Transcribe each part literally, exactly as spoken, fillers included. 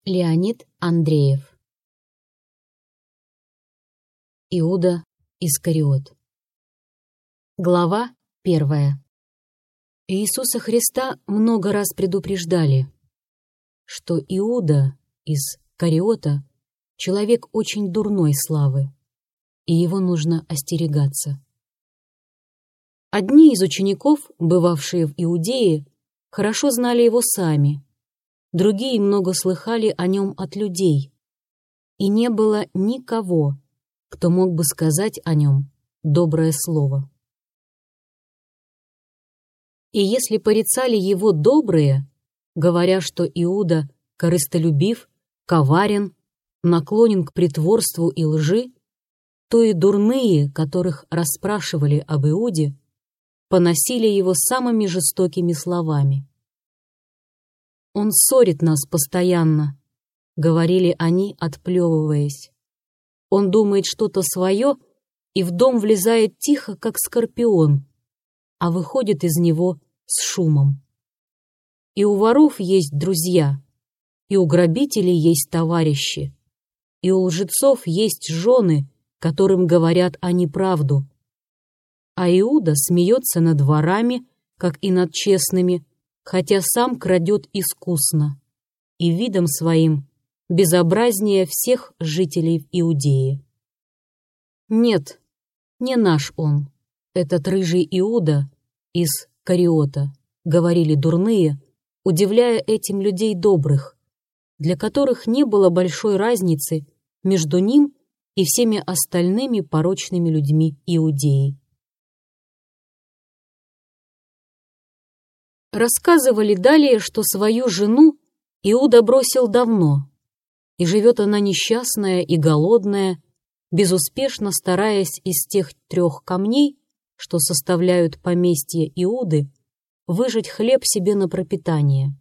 Леонид Андреев. Иуда Искариот. Глава первая. Иисуса Христа много раз предупреждали, что Иуда из Кариота — человек очень дурной славы, и его нужно остерегаться. Одни из учеников, бывавшие в Иудее, хорошо знали его сами, другие много слыхали о нем от людей, и не было никого, кто мог бы сказать о нем доброе слово. И если порицали его добрые, говоря, что Иуда корыстолюбив, коварен, наклонен к притворству и лжи, то и дурные, которых расспрашивали об Иуде, поносили его самыми жестокими словами. «Он ссорит нас постоянно», — говорили они, отплевываясь. «Он думает что-то свое и в дом влезает тихо, как скорпион, а выходит из него с шумом. И у воров есть друзья, и у грабителей есть товарищи, и у лжецов есть жены, которым говорят они правду. А Иуда смеется над ворами, как и над честными, хотя сам крадет искусно, и видом своим безобразнее всех жителей в Иудее. Нет, не наш он, этот рыжий Иуда из Кариота», — говорили дурные, удивляя этим людей добрых, для которых не было большой разницы между ним и всеми остальными порочными людьми Иудеи. Рассказывали далее, что свою жену Иуда бросил давно, и живет она несчастная и голодная, безуспешно стараясь из тех трех камней, что составляют поместье Иуды, выжать хлеб себе на пропитание.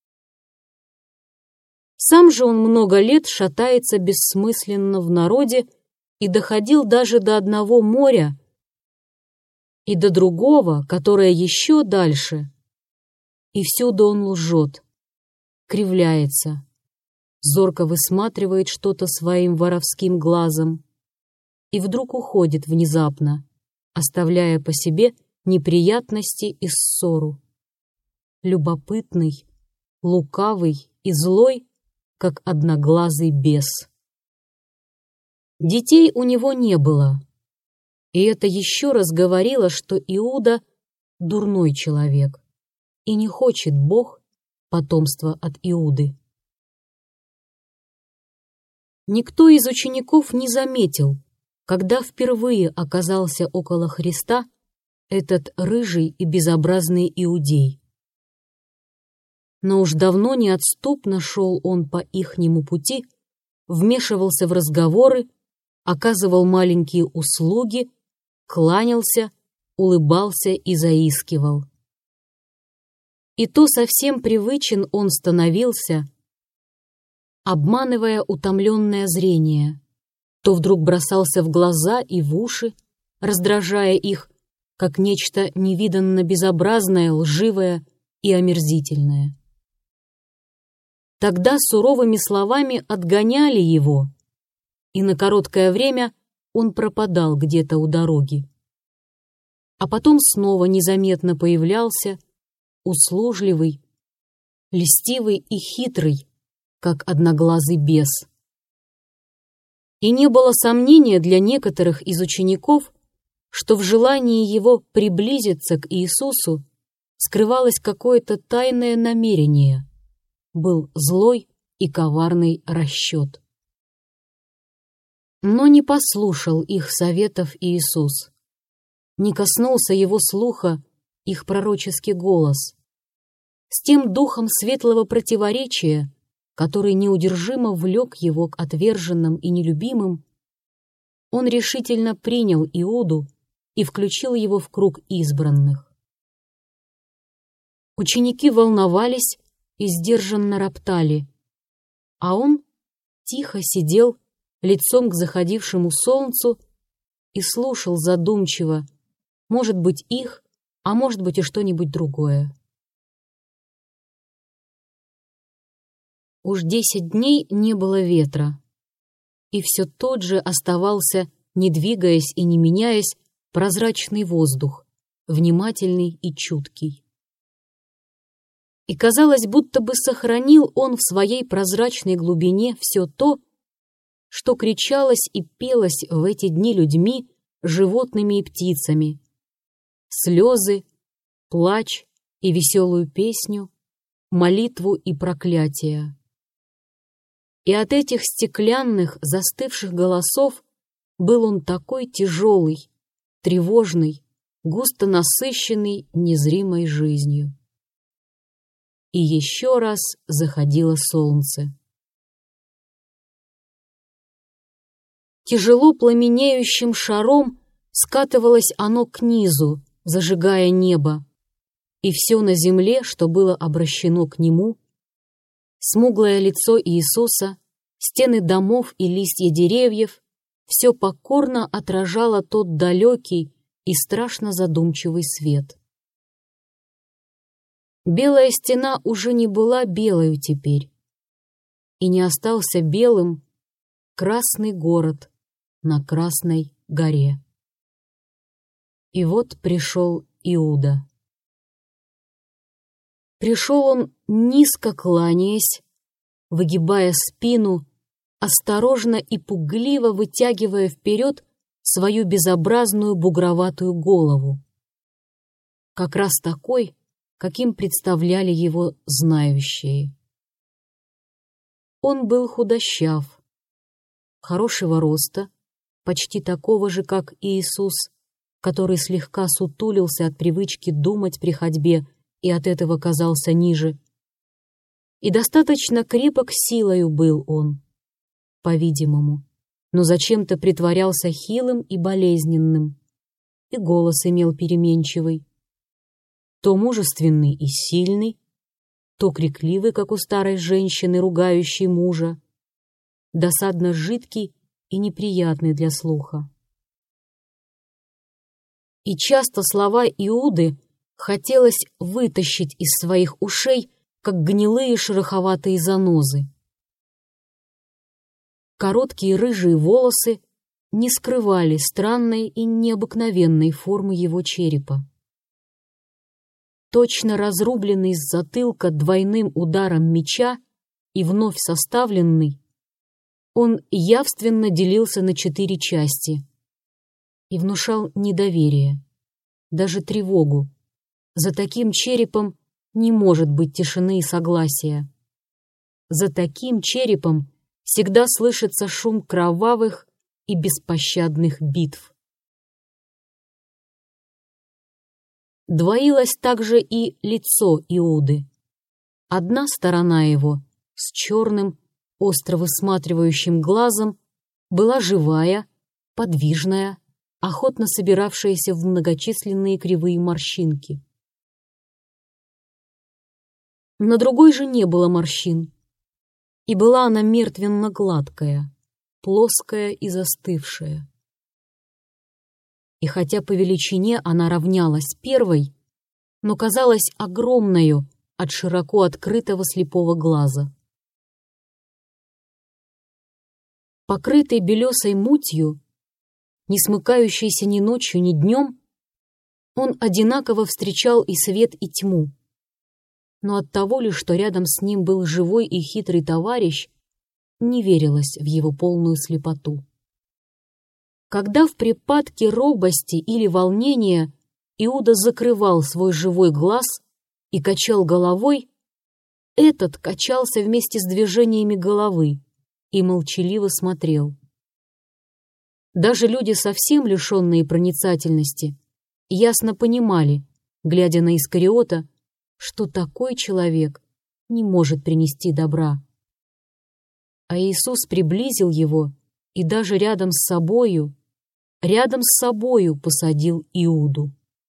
Сам же он много лет шатается бессмысленно в народе и доходил даже до одного моря и до другого, которое еще дальше, и всюду он лжет, кривляется, зорко высматривает что-то своим воровским глазом и вдруг уходит внезапно, оставляя по себе неприятности и ссору. Любопытный, лукавый и злой, как одноглазый бес. Детей у него не было, и это еще раз говорило, что Иуда — дурной человек, и не хочет Бог потомства от Иуды. Никто из учеников не заметил, когда впервые оказался около Христа этот рыжий и безобразный иудей. Но уж давно неотступно шел он по ихнему пути, вмешивался в разговоры, оказывал маленькие услуги, кланялся, улыбался и заискивал. И то совсем привычен он становился, обманывая утомленное зрение, то вдруг бросался в глаза и в уши, раздражая их, как нечто невиданно безобразное, лживое и омерзительное. Тогда суровыми словами отгоняли его, и на короткое время он пропадал где-то у дороги. А потом снова незаметно появлялся, услужливый, льстивый и хитрый, как одноглазый бес. И не было сомнения для некоторых из учеников, что в желании его приблизиться к Иисусу скрывалось какое-то тайное намерение, был злой и коварный расчет. Но не послушал их советов Иисус, не коснулся его слуха их пророческий голос. С тем духом светлого противоречия, который неудержимо влек его к отверженным и нелюбимым, он решительно принял Иуду и включил его в круг избранных. Ученики волновались и сдержанно роптали, а он тихо сидел лицом к заходившему солнцу и слушал задумчиво, может быть, их, а может быть и что-нибудь другое. Уж десять дней не было ветра, и все тот же оставался, не двигаясь и не меняясь, прозрачный воздух, внимательный и чуткий. И казалось, будто бы сохранил он в своей прозрачной глубине все то, что кричалось и пелось в эти дни людьми, животными и птицами. Слезы, плач и веселую песню, молитву и проклятие. И от этих стеклянных, застывших голосов был он такой тяжелый, тревожный, густо насыщенный незримой жизнью. И еще раз заходило солнце. Тяжело пламенеющим шаром скатывалось оно к низу, зажигая небо, и все на земле, что было обращено к нему, смуглое лицо Иисуса, стены домов и листья деревьев, все покорно отражало тот далекий и страшно задумчивый свет. Белая стена уже не была белою теперь, и не остался белым красный город на Красной горе. И вот пришел Иуда. Пришел он, низко кланяясь, выгибая спину, осторожно и пугливо вытягивая вперед свою безобразную бугроватую голову. Как раз такой, каким представляли его знающие. Он был худощав, хорошего роста, почти такого же, как и Иисус, который слегка сутулился от привычки думать при ходьбе и от этого казался ниже. И достаточно крепок силою был он, по-видимому, но зачем-то притворялся хилым и болезненным, и голос имел переменчивый, то мужественный и сильный, то крикливый, как у старой женщины, ругающей мужа, досадно жидкий и неприятный для слуха. И часто слова Иуды хотелось вытащить из своих ушей, как гнилые шероховатые занозы. Короткие рыжие волосы не скрывали странной и необыкновенной формы его черепа. Точно разрубленный с затылка двойным ударом меча и вновь составленный, он явственно делился на четыре части и внушал недоверие, даже тревогу. За таким черепом не может быть тишины и согласия. За таким черепом всегда слышится шум кровавых и беспощадных битв. Двоилось также и лицо Иуды. Одна сторона его, с черным, остро высматривающим глазом, была живая, подвижная, охотно собиравшаяся в многочисленные кривые морщинки. На другой же не было морщин, и была она мертвенно-гладкая, плоская и застывшая. И хотя по величине она равнялась первой, но казалась огромною от широко открытого слепого глаза. Покрытый белесой мутью, не смыкающейся ни ночью, ни днем, он одинаково встречал и свет, и тьму. Но от того ли, что рядом с ним был живой и хитрый товарищ, не верилось в его полную слепоту. Когда в припадке робости или волнения Иуда закрывал свой живой глаз и качал головой, этот качался вместе с движениями головы и молчаливо смотрел. Даже люди, совсем лишенные проницательности, ясно понимали, глядя на Искариота, что такой человек не может принести добра. А Иисус приблизил его и даже рядом с собою, рядом с собою посадил Иуду.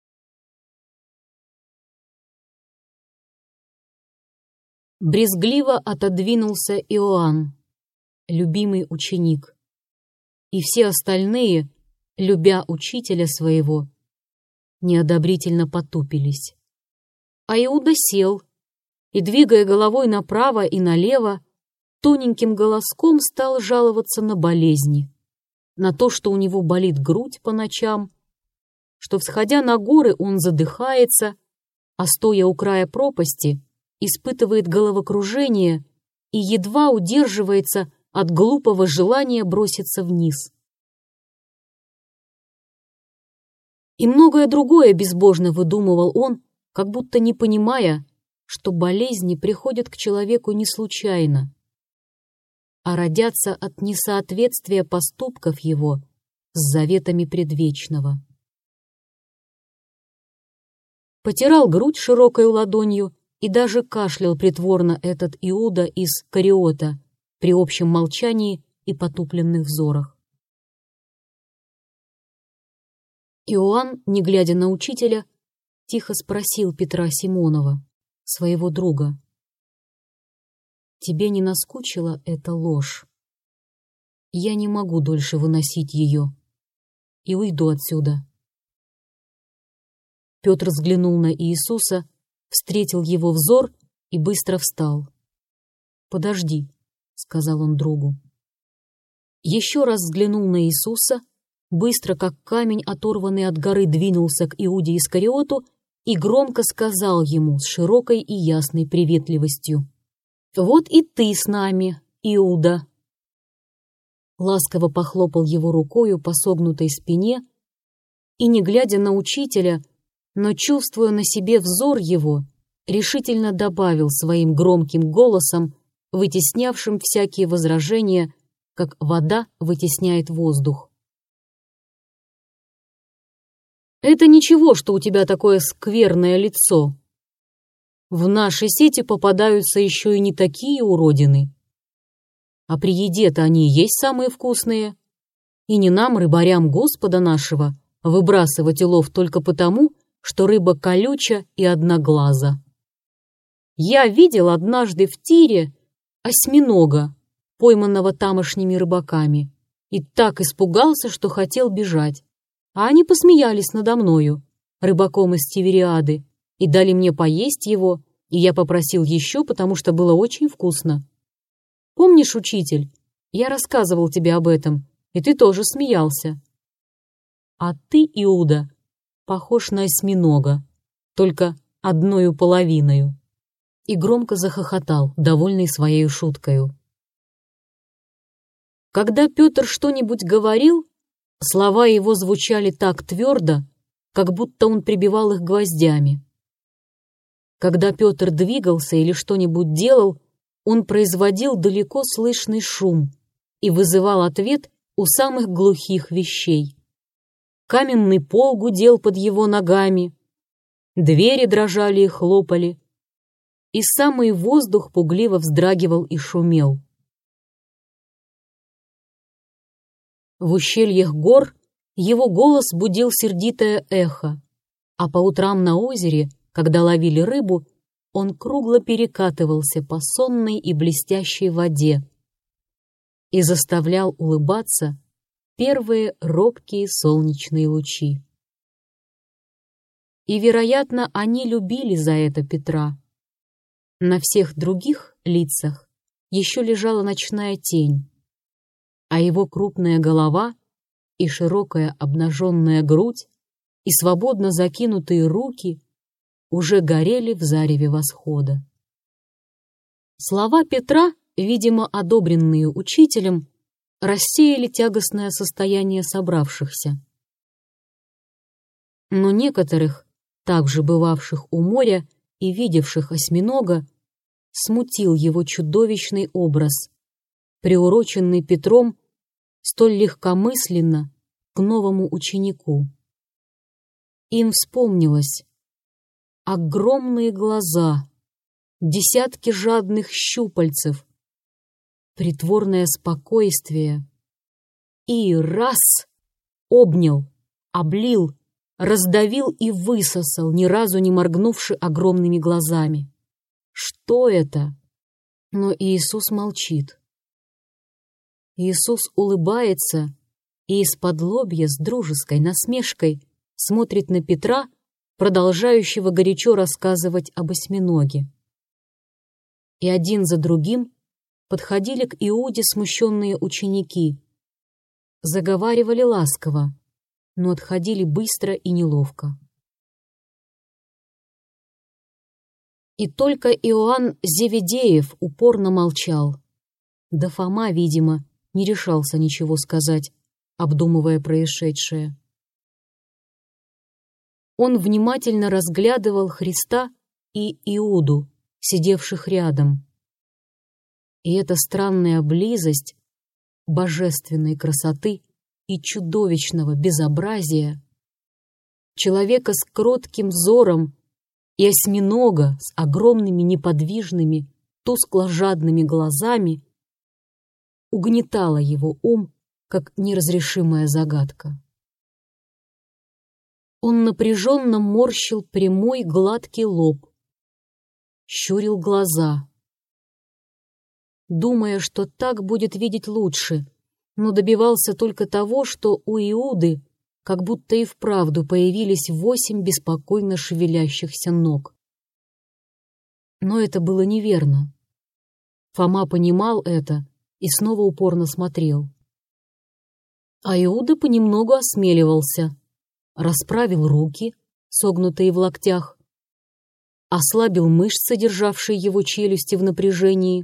Брезгливо отодвинулся Иоанн, любимый ученик, и все остальные, любя учителя своего, неодобрительно потупились. А Иуда сел и, двигая головой направо и налево, тоненьким голоском стал жаловаться на болезни, на то, что у него болит грудь по ночам, что, всходя на горы, он задыхается, а стоя у края пропасти, испытывает головокружение и едва удерживается от глупого желания броситься вниз. И многое другое безбожно выдумывал он, как будто не понимая, что болезни приходят к человеку не случайно, а родятся от несоответствия поступков его с заветами предвечного. Потирал грудь широкой ладонью и даже кашлял притворно этот Иуда из Кариота при общем молчании и потупленных взорах. Иоанн, не глядя на учителя, тихо спросил Петра Симонова, своего друга: «Тебе не наскучила эта ложь? Я не могу дольше выносить ее и уйду отсюда». Петр взглянул на Иисуса, встретил его взор и быстро встал. «Подожди», — сказал он другу. Еще раз взглянул на Иисуса, быстро, как камень, оторванный от горы, двинулся к Иуде Искариоту и громко сказал ему с широкой и ясной приветливостью: «Вот и ты с нами, Иуда». Ласково похлопал его рукою по согнутой спине и, не глядя на учителя, но чувствуя на себе взор его, решительно добавил своим громким голосом, вытеснявшим всякие возражения, как вода вытесняет воздух: «Это ничего, что у тебя такое скверное лицо. В наши сети попадаются еще и не такие уродины. А при еде-то они и есть самые вкусные. И не нам, рыбарям Господа нашего, выбрасывать улов только потому, что рыба колюча и одноглаза. Я видел однажды в тире осьминога, пойманного тамошними рыбаками, и так испугался, что хотел бежать. А они посмеялись надо мною, рыбаком из Тивериады, и дали мне поесть его, и я попросил еще, потому что было очень вкусно. Помнишь, учитель, я рассказывал тебе об этом, и ты тоже смеялся. А ты, Иуда, похож на осьминога, только одною половиною». И громко захохотал, довольный своей шуткою. Когда Петр что-нибудь говорил, слова его звучали так твердо, как будто он прибивал их гвоздями. Когда Петр двигался или что-нибудь делал, он производил далеко слышный шум и вызывал ответ у самых глухих вещей. Каменный пол гудел под его ногами, двери дрожали и хлопали, и самый воздух пугливо вздрагивал и шумел. В ущельях гор его голос будил сердитое эхо, а по утрам на озере, когда ловили рыбу, он кругло перекатывался по сонной и блестящей воде и заставлял улыбаться первые робкие солнечные лучи. И, вероятно, они любили за это Петра. На всех других лицах еще лежала ночная тень, а его крупная голова и широкая обнаженная грудь и свободно закинутые руки уже горели в зареве восхода. Слова Петра, видимо, одобренные учителем, рассеяли тягостное состояние собравшихся. Но некоторых, также бывавших у моря и видевших осьминога, смутил его чудовищный образ, приуроченный Петром столь легкомысленно к новому ученику. Им вспомнилось огромные глаза, десятки жадных щупальцев, притворное спокойствие, и раз обнял, облил, раздавил и высосал, ни разу не моргнувши огромными глазами. Что это? Но Иисус молчит. Иисус улыбается и из-под лобья с дружеской насмешкой смотрит на Петра, продолжающего горячо рассказывать об осьминоге. И один за другим подходили к Иуде смущенные ученики. Заговаривали ласково, но отходили быстро и неловко. И только Иоанн Зеведеев упорно молчал. Да Фома, видимо, не решался ничего сказать, обдумывая происшедшее. Он внимательно разглядывал Христа и Иуду, сидевших рядом. И эта странная близость божественной красоты и чудовищного безобразия, человека с кротким взором и осьминога с огромными неподвижными, тускло-жадными глазами, угнетала его ум, как неразрешимая загадка. Он напряженно морщил прямой гладкий лоб, щурил глаза, думая, что так будет видеть лучше, но добивался только того, что у Иуды как будто и вправду появились восемь беспокойно шевелящихся ног. Но это было неверно. Фома понимал это и снова упорно смотрел. А Иуда понемногу осмеливался, расправил руки, согнутые в локтях, ослабил мышцы, державшие его челюсти в напряжении,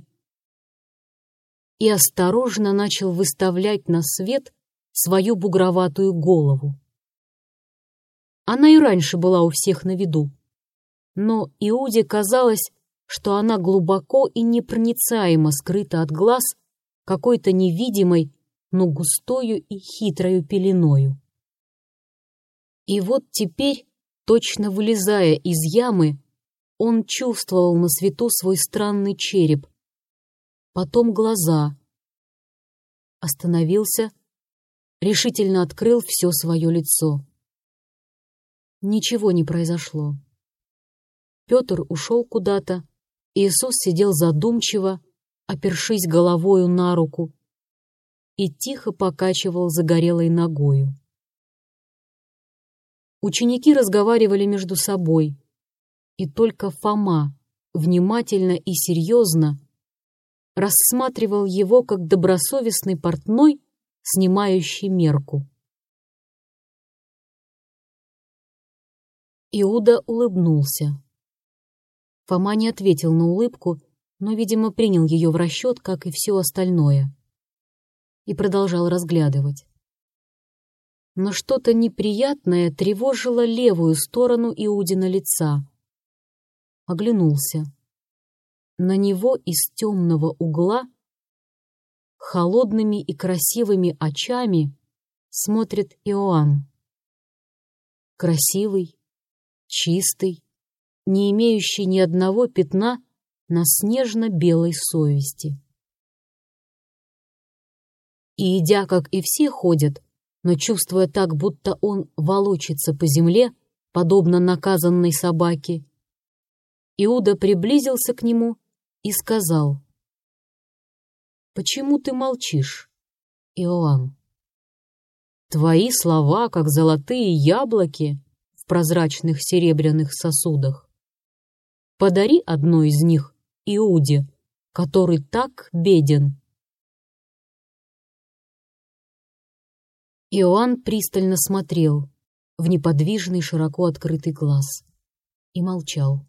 и осторожно начал выставлять на свет свою бугроватую голову. Она и раньше была у всех на виду, но Иуде казалось, что она глубоко и непроницаемо скрыта от глаз какой-то невидимой, но густою и хитрою пеленою. И вот теперь, точно вылезая из ямы, он чувствовал на свету свой странный череп, потом глаза, остановился, решительно открыл все свое лицо. Ничего не произошло. Петр ушел куда-то, Иисус сидел задумчиво, опершись головою на руку, и тихо покачивал загорелой ногою. Ученики разговаривали между собой, и только Фома внимательно и серьезно рассматривал его как добросовестный портной, снимающий мерку. Иуда улыбнулся. Фома не ответил на улыбку, но, видимо, принял ее в расчет, как и все остальное, и продолжал разглядывать. Но что-то неприятное тревожило левую сторону Иудина лица. Оглянулся. На него из темного угла холодными и красивыми очами смотрит Иоанн. Красивый, чистый, не имеющий ни одного пятна на снежно-белой совести. И, идя, как и все ходят, но чувствуя так, будто он волочится по земле, подобно наказанной собаке, Иуда приблизился к нему и сказал: «Почему ты молчишь, Иоанн? Твои слова, как золотые яблоки в прозрачных серебряных сосудах. Подари одно из них Иуде, который так беден». Иоанн пристально смотрел в неподвижный, широко открытый глаз и молчал.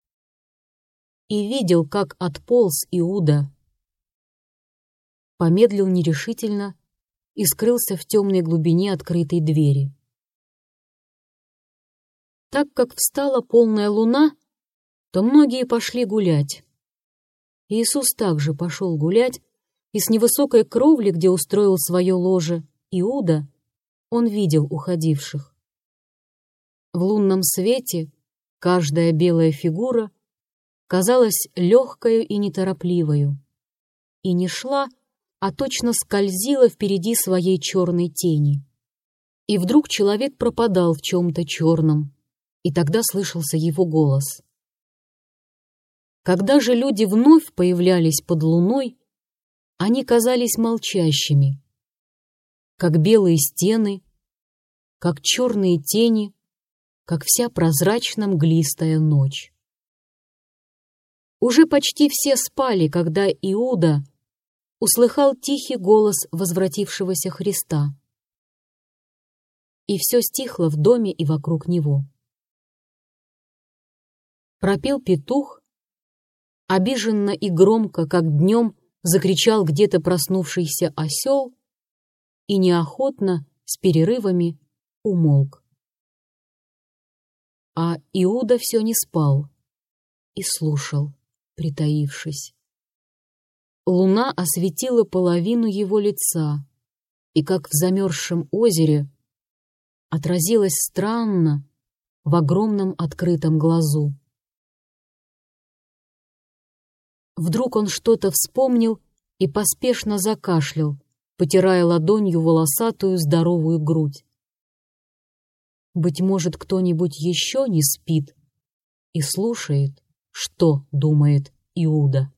И видел, как отполз Иуда, помедлил нерешительно и скрылся в темной глубине открытой двери. Так как встала полная луна, то многие пошли гулять. Иисус также пошел гулять, и с невысокой кровли, где устроил свое ложе Иуда, он видел уходивших. В лунном свете каждая белая фигура казалась легкою и неторопливою, и не шла, а точно скользила впереди своей черной тени. И вдруг человек пропадал в чем-то черном, и тогда слышался его голос. Когда же люди вновь появлялись под луной, они казались молчащими, как белые стены, как черные тени, как вся прозрачно-мглистая ночь. Уже почти все спали, когда Иуда, услыхал тихий голос возвратившегося Христа. И все стихло в доме и вокруг него. Пропел петух, обиженно и громко, как днем, закричал где-то проснувшийся осел и неохотно, с перерывами, умолк. А Иуда все не спал и слушал, притаившись. Луна осветила половину его лица, и, как в замерзшем озере, отразилась странно в огромном открытом глазу. Вдруг он что-то вспомнил и поспешно закашлял, потирая ладонью волосатую здоровую грудь. Быть может, кто-нибудь еще не спит и слушает, что думает Иуда.